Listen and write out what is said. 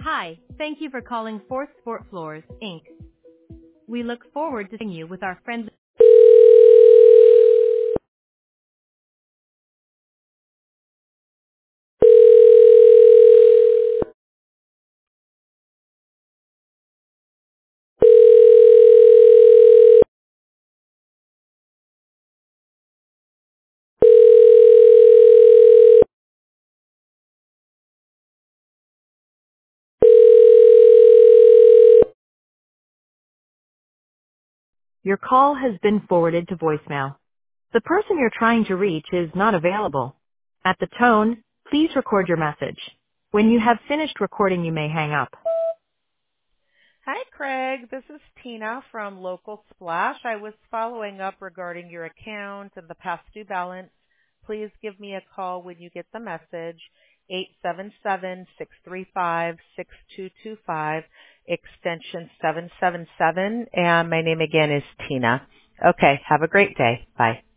Hi, thank you for calling Fourth Sport Floors, Inc. We look forward to seeing you with our friends. Your call has been forwarded to voicemail. The person you're trying to reach is not available. At the tone, please record your message. When you have finished recording, you may hang up. Hi, Craig. This is Tina from Local Splash. I was following up regarding your account and the past due balance. Please give me a call when you get the message, 877-635-6225, extension 777, and my name again is Tina. Okay, have a great day. Bye.